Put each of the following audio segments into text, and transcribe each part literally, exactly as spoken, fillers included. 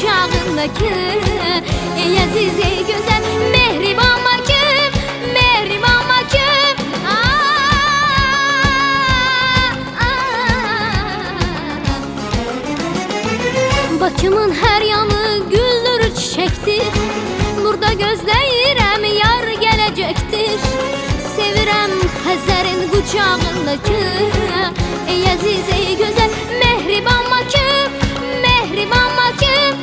qucağındaki ey aziz ey güzel mehriban bakım, mehriban bakım. Bakımın her yanı güldür çiçektir. Burada gözləyirəm yar gelecektir. Sevirəm Xəzərin qucağındaki ey aziz ey güzel mehriban bakım, mehriban bakım.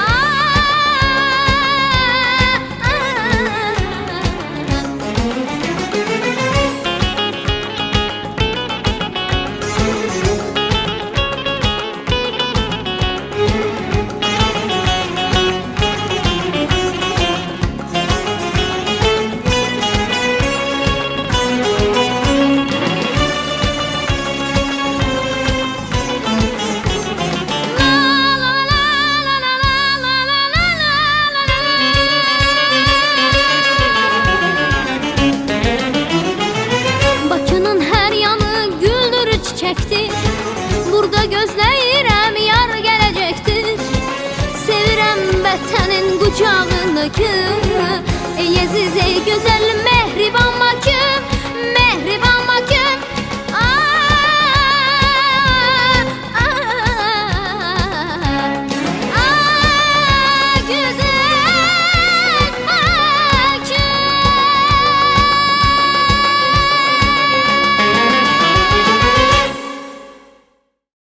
Burada gözləyirəm yar gelecektir. Sevirəm vətənin qucağındaki ey aziz ey güzel mehriban bakım, mehriban bakım.